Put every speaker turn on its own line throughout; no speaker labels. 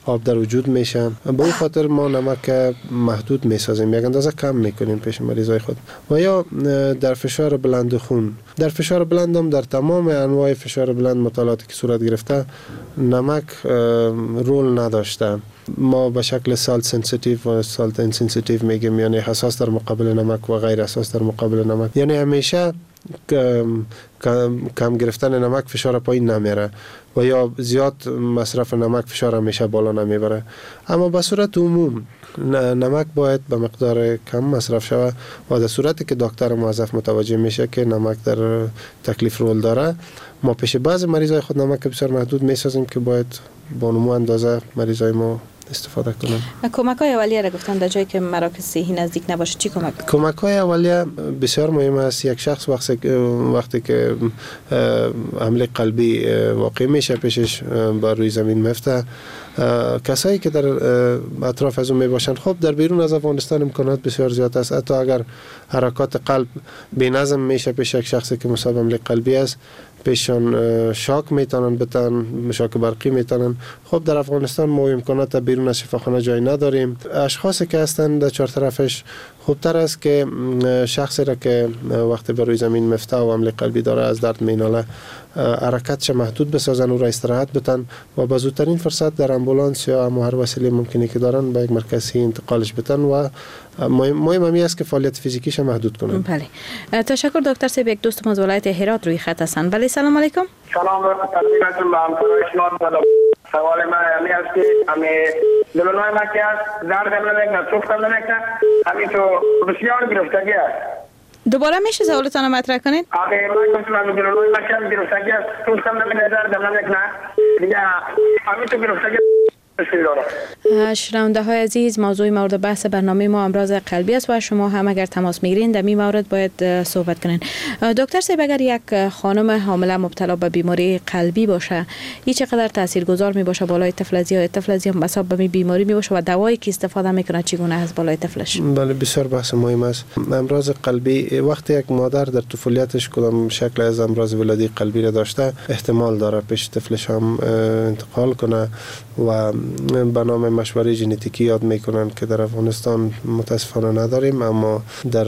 آب در وجود میشه. به اون خاطر ما نمک محدود میسازیم، یک اندازه کم میکنیم پیش مریضای خود. و یا در فشار بلند خون، در فشار بلند هم در تمام انواع فشار بلند مطالعاتی که صورت گرفته نمک رول نداشته. ما به شکل سالت سنسیتیو و سالت انسنسیتیو میگیم، یعنی حساس در مقابل نمک و غیر حساس در مقابل نمک. یعنی همیشه کم گرفتن نمک فشار پایین نمیره و یا زیاد مصرف نمک فشار همیشه بالا نمیبره. اما به صورت عموم نمک باید به مقدار کم مصرف شود و در صورتی که دکتر موظف متوجه میشه که نمک در تکلیف رول داره، ما پیش بعض مریضای خود نمک بسیار محدود میسازیم که باید با نمو اندازه مریضای ما استفاده کنم.
کمک‌های اولیه را گفتن در جایی که مراکز صحی نزدیک نباشه چی
کمک‌های اولیه بسیار مهم است. یک شخص وقتی که حمله قلبی واقع میشه پیشش بر روی زمین میفته، کسایی که در اطراف از اون میباشند، خب در بیرون از افغانستان امکانات بسیار زیاد است. حتی اگر حرکات قلب بی‌نظم میشه پیش یک شخصی که مصاب حمله قلبی است، پیشان شاک میتونن بتن، شاک برقی میتونن. خب در افغانستان ما امکانات بیرون از شفاخانه جای نداریم. اشخاصی که هستن در چهار طرفش خوبتر است که شخصی را که وقتی بر روی زمین مفته و حمله قلبی داره از درد میناله حرکتش محدود بسازن و را استراحت بتن و با زودترین فرصت در امبولانس یا هر وسیله ممکنی که دارن به یک مرکز انتقالش بتن و مهم همی است که فعالیت فیزیکیش محدود کنن.
بله، تشکر دکتر صاحب. یک دوست ما از ولایت هرات روی خط هستن. بله، سلام علیکم.
سلام و تقدیمتون به همکاران. سوال من همی است که همی دلونای ما که است درد هم نمیکنه، سوخت هم نمیکنه، همی تو بسیار گرفتگی است.
دوباره میشه سوالتان رو مطرح کنین؟
آقای من گفتم همی دلونای ما که است گرفتگی است، سوخت هم نمیکنه، درد هم نمیکنه، دیگه همی تو گرفتگی
شنونده های عزیز، موضوع مورد بحث برنامه ما امراض قلبی است و شما هم اگر تماس میگیرین در این مورد باید صحبت کنین. دکتر صاحب، اگر یک خانم حامله مبتلا به بیماری قلبی باشه، این چقدر تاثیرگذار می باشه بالای طفل از یا طفل از مصاب به بیماری می باشه و دوایی که استفاده میکنه چگونه است بالای طفلش؟
بله، بسیار بحث مهم است. امراض قلبی وقتی یک مادر در طفولیتش کدام شکل از امراض ولادی قلبی را داشته، احتمال داره پیش طفلش هم انتقال کنه و به نام مشوره ژنتیکی یاد میکنن که در افغانستان متاسفانه نداریم، اما در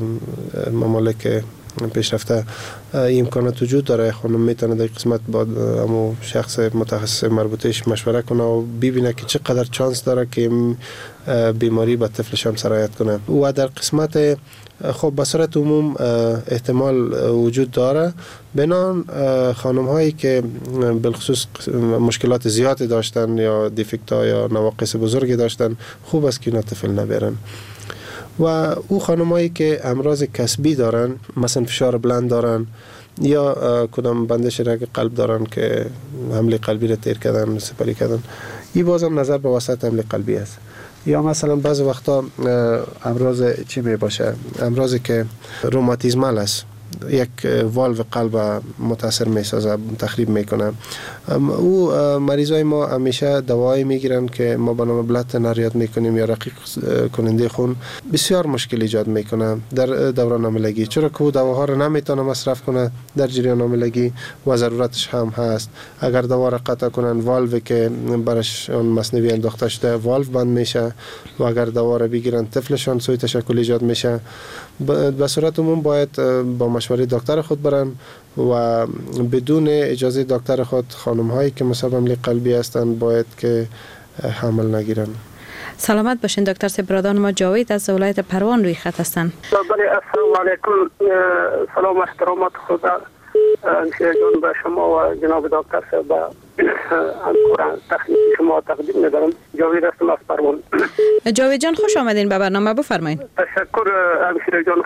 ممالک پیشرفته امکانات وجود داره. خانم میتونه در قسمت با امو شخص متخصص مربوطهش مشوره کنه و ببینه که چقدر چانس داره که بیماری به طفلش هم سرایت کنه. و در قسمت خب به صورت عموم احتمال وجود داره. بنان خانم هایی که بالخصوص مشکلات زیادی داشتن یا دیفکت ها یا نواقص بزرگی داشتن، خوب است که اینا طفل نبرن. و او خانمایی که امراض کسبی دارن، مثلا فشار بلند دارن یا کدام بندش رگ قلب دارن که حمله قلبی را تیر کردن، سپری کردن، این بازم نظر به واسط حمله قلبی است. یا مثلا بعض وقتا امراض چی می باشه، امراضی که روماتیزمال است، یک والو قلب متاثر میسازه، تخریب میکنه. او مریضای ما همیشه دوایی میگیرن که ما به نام بلاد تنریات میکنیم یا رقیق کننده خون، بسیار مشکل ایجاد میکنه در دوران حاملگی، چرا که او دواها رو نمیتونه مصرف کنه در جریان حاملگی و ضرورتش هم هست. اگر دوا را قطع کنن، والوی که برش اون مصنوعی انداخته شده والو بند میشه و اگر دوا را بگیرن طفلشان سوی تشکل ایجاد میشه. به صورت عموم باید با مشوره دکتر خود برن و بدون اجازه دکتر خود خانم هایی که مصاب حمله قلبی هستند باید که حمل نگیرن.
سلامت باشین دکتر صاحب. برادران ما جاوید از ولایت پروان روی خط هستند.
السلام علیکم. سلام و احترامات خدا جان به شما و جناب دکتر صاحب همکاران تخنیکی شما تقدیم می‌دارم. جاوید هستم از پروان.
جاوید جان خوش آمدین به برنامه، بفرمایید.
تشکر همشیره جان.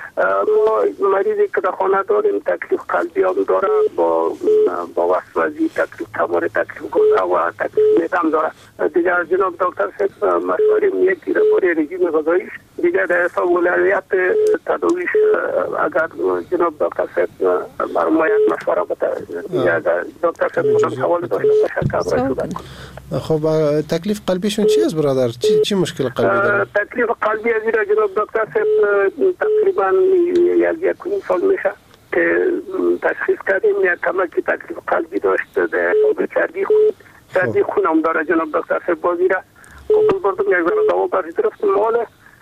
ما مریضی که در خانه داریم تکلیف قلبی هم داره، با وسوازی تکلیف تمام تکلیف گوزه و تکلیف میدم داره. دیگه جناب دکتر صاحب مشوریم یکی را برای رژیم غذاییش، دیگه در حساب ولایت تداویش اگر جناب دکتر صاحب برای ما یک مشوره بده. دیگه دکتر صاحب سوال داشته تشکر.
خب تکلیف قلبیشون چی است برادر؟ چی مشکل قلبی داره؟
تکلیف قلبی از جناب دکتر صاحب تقریبا یک سال میشه که تشخیص کردیم یک کمکی تکلیف قلبی داشت، در حساب چربی خون چربی خون هم داره جناب دکتر صاحب. بازی را قبول بردم یک ذره دوا برای طرف مال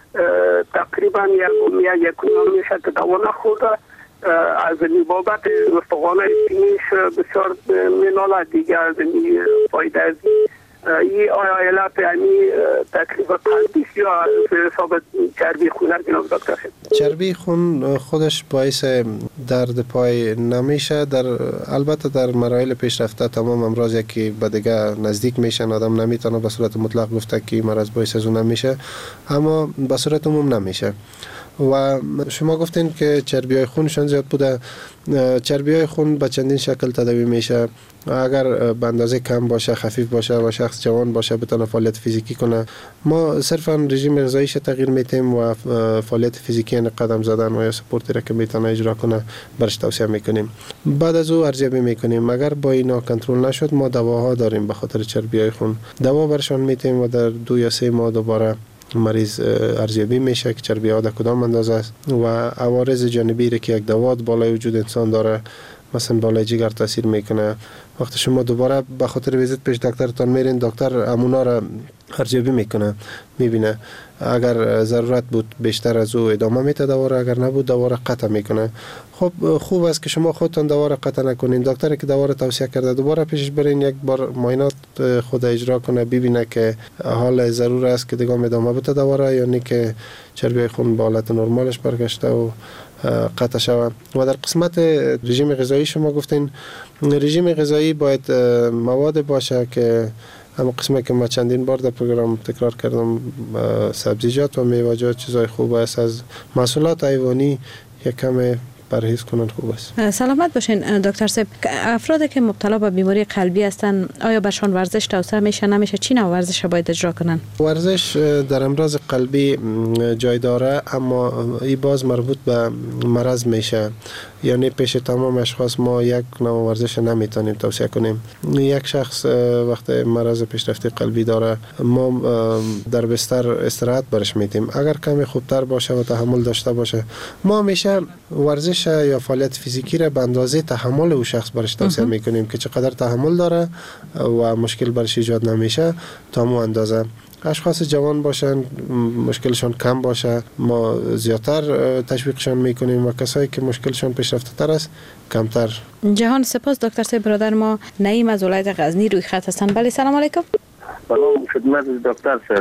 تقریبا یک میشه که دوا نخورده. از این بابت استخوان سینیش بسیار میناله دیگه از این فایده از این آیا علت یعنی تکلیف قلبیست یا حساب چربی خون جناب دکتر صاحب؟
چربی خون خودش باعث درد پای نمیشه. البته در مراحل پیشرفته تمام امراض که به دیگه نزدیک میشن آدم نمیتونه به صورت مطلق گفته که مرض باعث از اون نمیشه، اما به صورت عموم نمیشه. و شما گفتین که چربی های خونشان زیاد بوده. چربی های خون به چندین شکل تداوی میشه. اگر به اندازه کم باشه، خفیف باشه و شخص جوان باشه بتونه فعالیت فیزیکی کنه، ما صرفا رژیم غذاییش تغییر میتیم و فعالیت فیزیکی یعنی قدم زدن و یا سپورتی را که میتونه اجرا کنه برش توصیه میکنیم. بعد از او ارزیابی میکنیم. اگر با اینا کنترل نشد ما دواها داریم به خاطر چربی های خون. دوا برشان میتیم و در 2 یا 3 ماه دوباره مریض ارزیابی میشه که چربی ها در کدام اندازه است و عوارض جانبی را که یک دوا بالای وجود انسان داره، مثلا بالای جگر تاثیر میکنه. وقتی شما دوباره به خاطر ویزیت پیش دکترتان میرین، دکتر امونا را ارزیابی میکنه، میبینه اگر ضرورت بود بیشتر از او ادامه میده دوا را، اگر نبود دوا را قطع میکنه. خب خوب است که شما خودتان دوا را قطع نکنین. دکتری که دوا را توصیه کرده دوباره پیشش برین، یک بار معاینات خود اجرا کنه، ببینه که حال ضرور است که دیگه ادامه بده دوا را یا نه که چربی خون به حالت نرمالش برگشته و قطع شود. و در قسمت رژیم غذایی شما گفتین رژیم غذایی باید مواد باشه که اما قسمی که ما چندین بار در پروگرام تکرار کردم، سبزیجات و میوه‌جات چیزای خوب است. از محصولات حیوانی یک کم پرهیز کنن خوب است.
سلامت باشین دکتر صاحب. افرادی که مبتلا به بیماری قلبی هستند آیا برشان ورزش توصیه میشه نمیشه؟ چی نوع ورزش باید اجرا کنن؟
ورزش در امراض قلبی جای داره، اما این باز مربوط به مرض میشه. یعنی پیش تمام اشخاص ما یک نوع ورزش نمیتونیم توصیه کنیم. یک شخص وقتی مرض پیشرفته قلبی داره ما در بستر استراحت برش میتیم. اگر کمی خوبتر باشه و تحمل داشته باشه ما میشه ورزش یا فعالیت فیزیکی را به اندازه تحمل او شخص برش توصیه میکنیم که چقدر تحمل داره و مشکل برش ایجاد نمیشه تا مو اندازه. اشخاص جوان باشن مشکلشان کم باشه ما زیادتر تشویقشان میکنیم و کسایی که مشکلشان پیشرفته تر است کمتر.
جهان سپاس دکتر صاحب. برادر ما نعیم از ولایت غزنی روی خط هستن. بله سلام علیکم.
سلام خدمت دکتر صاحب.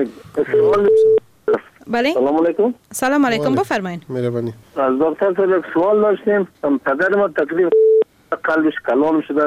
بله
سلام علیکم.
سلام علیکم بفرمایید.
مهربانی.
از دکتر صاحب سوال داشتیم. پدر ما تقریبا قلبش کلام شده،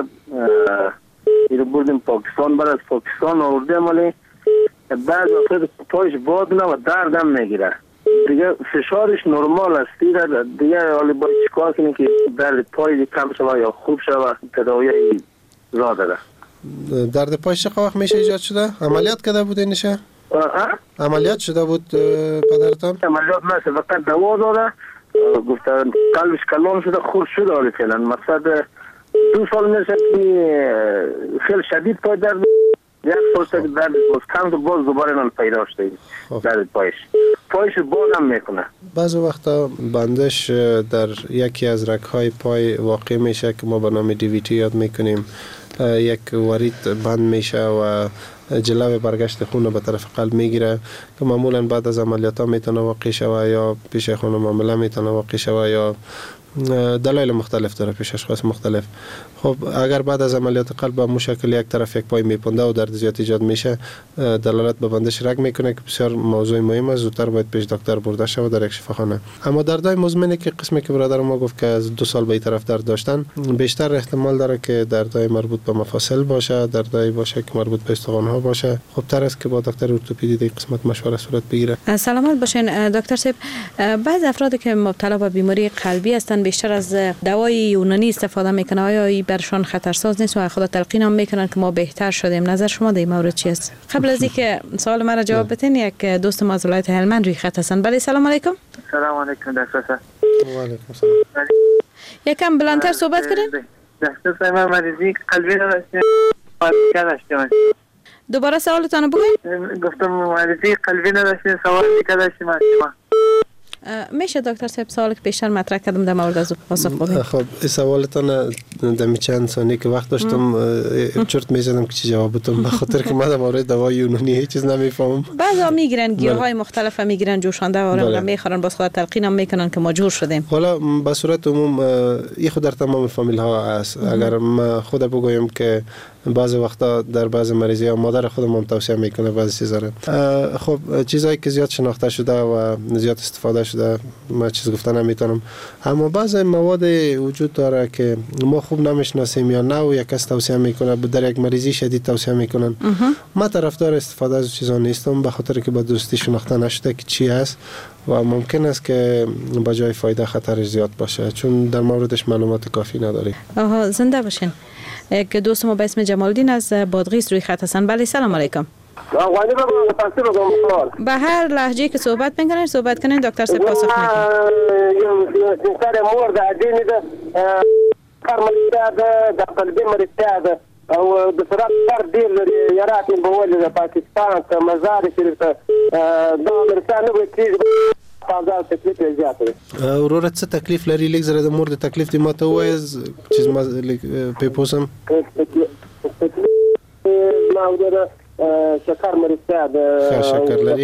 اینو بردیم پاکستان، بعد از پاکستان آوردیم ولی بعد وقت پایش باد نه و دردم میگیره دیگه، فشارش نرمال است دیگه حالی باید چیکار کنیم که درد پای کم شوه یا خوب شوه؟ تداوی راه داره.
درد پایش چقدر وقت میشه ایجاد شده؟ عملیات کرده بود اینشه؟ عملیات شده بود پدرتان؟
عملیات نشه، فقط دوا داره. گفتن قلبش کلام شده، خورد شده حالی فعلا. مقصد 2 سال میشه که خیلی شدید پای درد، یک فرصت درد باز کم باز دوباره نان پیدا شده درد پایش بازم میکنه.
بعض وقتا بندش در یکی از رگ‌های پای واقع میشه که ما به نام DVT یاد میکنیم. یک ورید بند میشه و جلو برگشت خون به طرف قلب میگیره که معمولا بعد از عملیات ها میتونه واقع شوه یا پیش خون معامله میتونه واقع شوه یا دلایل مختلف داره پیش اشخاص مختلف. خب اگر بعد از عملیات قلب به مشکل یک طرف یک پای میپنده و درد زیاد ایجاد میشه دلالت به بندش رگ میکنه که بسیار موضوع مهم است. زودتر باید پیش دکتر برده شود در یک شفاخانه. اما دردهای مزمنی که قسمی که برادر ما گفت که از 2 سال به این طرف درد داشتن بیشتر احتمال داره که دردهای مربوط به مفاصل باشه، دردهای باشه که مربوط به استخوان‌ها باشه. خب تر است که با دکتر ارتوپدی در قسمت مشوره صورت بگیره.
سلامت باشین دکتر صاحب. بعض افرادی که مبتلا به بیماری قلبی هستند بیشتر از دوای یونانی استفاده میکنه. آیا این برشان خطرساز نیست و خود تلقین هم میکنن که ما بهتر شدیم؟ نظر شما در این مورد چی است؟ قبل از اینکه سوال مرا جواب بدین یک دوست ما از ولایت هلمند روی خط هستن. بله سلام علیکم.
سلام علیکم دکتر صاحب.
و علیکم سلام.
یکم بلندتر صحبت کنین.
دکتر صاحب من مریضی قلبی نداشتم.
دوباره سوالتان رو بگین.
گفتم مریضی قلبی نداشتم، سوال داشتم.
میشه دکتر صاحب سوال که بیشتر مطرح کردم در مورد از پاسخ بدید؟
خب این سوالتان در چند ثانیه که وقت داشتم چرت میزدم که چی جواب بدم، به خاطر که من در مورد دوای یونانی هیچ چیز نمیفهمم.
بعضا میگیرن گیاهای مختلف میگیرن جوشانده و میخورن، باز خود تلقین هم میکنن که ما جور شدیم.
حالا به صورت عموم این خود در تمام فامیل ها است. اگر ما خود بگویم که بعض وقتا در بعض مریضی ها مادر خودم هم توصیه میکنه بعضی چیزا رو. خب چیزایی که زیاد شناخته شده و زیاد استفاده شده ما چیز گفتن نمیتونم، اما بعضی مواد وجود داره که ما خوب نمیشناسیم یا نه و یک کس توصیه میکنه در یک مریضی شدید توصیه میکنن. ما طرفدار استفاده از چیزا نیستم، به خاطر که با درستی شناخته نشده که چی است و ممکن است که با جای فایده خطرش زیاد باشه، چون در موردش معلومات کافی نداریم.
زنده باشین. یک دوست ما به اسم جمالدین از بادغیس روی خط هستن. بله سلام علیکم. به هر لهجه‌ای که صحبت میکنین صحبت کنین، دکتر صاحب پاسخ میکنه.
سر مورد عدینی ده فرمانده ده قلبی مرتده او د سرعت پر ډیر لري یارات په ولې د پاکستان ته مزار شریف ته دا مرسانه به کیږي فازا تکلیف زیاته.
ورور څه تکلیف لري لیک زره د مور د تکلیف دی ماته وایز چیز ما په پوسم
ما ودره شکر مرسته ده
شکر لري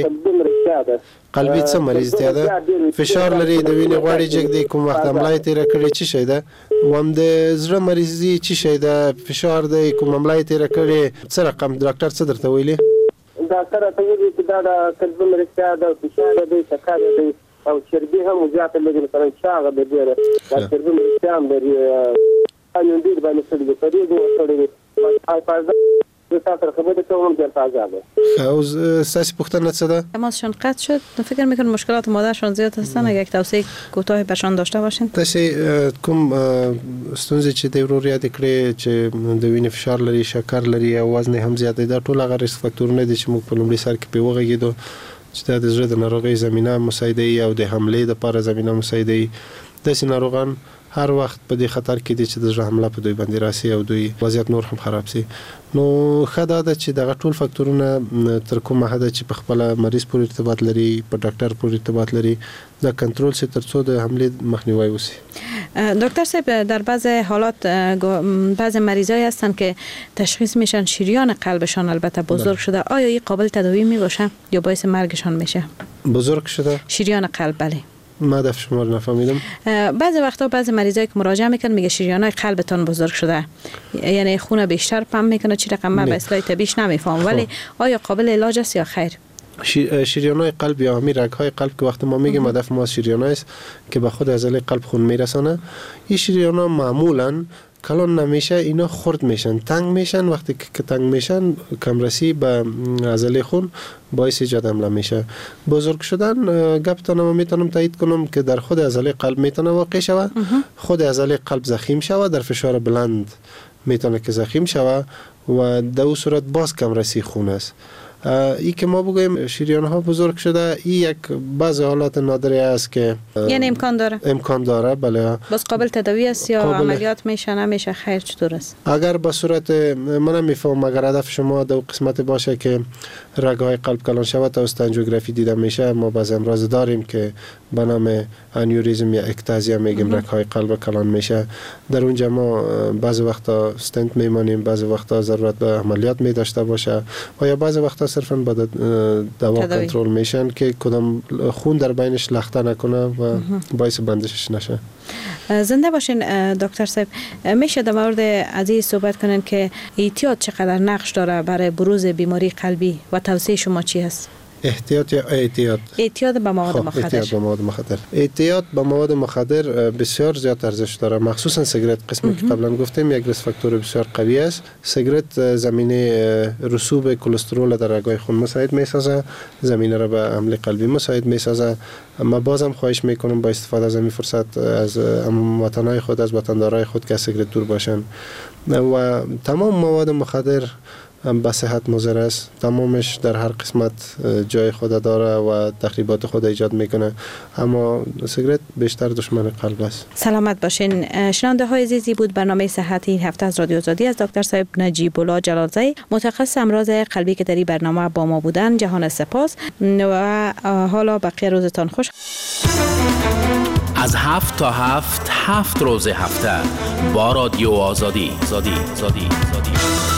قلبي څه مریض دی ده فشار لري د وینې غوړي جګ دی کوم وخت عملیات تیر کړی چی شي ده وم د زړه مریضي چی شي ده فشار دی کوم عملیات تیر کړی څه رقم ډاکټر څه درته ویلي
ډاکټر ته ویلي چې دا د قلبي مرسته ده فشار دی شکر دی او چربي هم زیاته لري مثلا چاغه به ډیره دا چربي مرسته هم لري انو دې باندې څه دی په دې ډول فازا تاسو خبرې کوم چې فازا ده
او ساسی پختن څه ده
تماسشون قطع شد. فکر میکنم مشکلات مادرشون زیاد هستن. اگه یک توصیه کوتاه برشان داشته باشین.
تاسو کوم ستونزې چې د ورور یاد کړې چې د وینې فشار لري شکر لري او وزن هم زیات دی دا ټول هغه ریسک فاکتورونه دي چې موږ په لومړي سر کې په وغږیدو چې د زړه د ناروغۍ زمينه مساعده او د حمله د لپاره زمينه مساعده د سې ناروغان هر وخت په دې خطر کې دي چې د زړه حمله په دوی باندې راسي او دوی وضعیت نور هم خراب شي. نو خدا د چې دغه ټول فاکتورونه تر کومه حد چې په خپل مریض پورې ارتباط لري په ډاکټر پورې ارتباط لري دا کنټرول سي تر څو د حمله مخنیوي وشي.
دکتر صاحب در بعض حالات بعض مریضای هستن که تشخیص میشن شریان قلبشان البته بزرگ شده، آیا این قابل تداوی میباشه یا باعث مرگشان میشه؟
بزرگ شده
شریان قلب بله.
ما دفع شما رو نفهمیدم.
بعضی وقتا بعضی مریضایی که مراجعه میکنن میگه شریانای قلبتان بزرگ شده، یعنی خون بیشتر پمپ میکنه چی رقم من به اصطلاح طبیعیش نمیفهم، ولی آیا قابل علاج است یا خیر؟
شریانای قلب یا همین رگ‌های قلب که وقتی ما میگیم هدف ما شریانای است که به خود عضله قلب خون میرسانه، این شریانا معمولاً کلان نمیشه، اینا خرد میشن، تنگ میشن. وقتی که تنگ میشن کمرسی به عضله خون باعث ایجاد حمله میشه. بزرگ شدن گپتون ما میتونم تایید کنم که در خود عضله قلب میتونه واقع شود، خود عضله قلب زخیم شود، در فشار بلند میتونه که زخیم شود و در اون صورت باز کمرسی خون است. ای که ما بگویم شریان ها بزرگ شده، این یک بعض حالات نادری است که
یعنی امکان داره
بله.
بس قابل تداوی است یا عملیات میشه نمیشه خیر چطور است؟
اگر به صورت من میفهم اگر هدف شما در قسمت باشه که رگ‌های قلب کلان شود تا استنجوگرافی دیده میشه، ما بعض امراض داریم که به نام انیوریزم یا اکتازیا میگیم رگ‌های قلب کلان میشه، در اونجا ما بعض وقتا استنت میمانیم، بعض وقتا ضرورت به عملیات می داشته باشه و یا بعض وقتا صرفاً با دوا کنترل میشن که کدام خون در بینش لخته نکنه و باعث بندشش نشه.
زنده باشین دکتر صاحب. میشه در مورد از این صحبت کنن که احتیاط چقدر نقش داره برای بروز بیماری قلبی و توصیه شما چی هست؟
احتیاط یا احتیاط؟
احتیاط به مواد مخدر.
احتیاط به مواد مخدر. احتیاط به مواد مخدر بسیار زیاد ارزش داره، مخصوصا سیگرت. قسمی که قبلا گفتیم یک ریسک فاکتور بسیار قوی است. سیگرت زمینه رسوب کلسترول در رگ‌های خون مساعد میسازه، زمینه را به حمله قلبی مساعد میسازه. اما بازم خواهش میکنم با استفاده از این فرصت از وطنای خود، از وطندارای خود که سیگرت دور باشن و تمام مواد مخدر به صحت مضر است. تمامش در هر قسمت جای خود داره و تخریبات خود ایجاد میکنه، اما سیگرت بیشتر دشمن قلب است.
سلامت باشین. شنونده های عزیزی بود برنامه صحتی این هفته از رادیو آزادی از دکتر صاحب نجیب الله جلالزی، متخصص امراض قلبی که در این برنامه با ما بودن. جهان سپاس و حالا بقیه روزتان خوش.
از 7 تا 7 روز هفته با رادیو آزادی.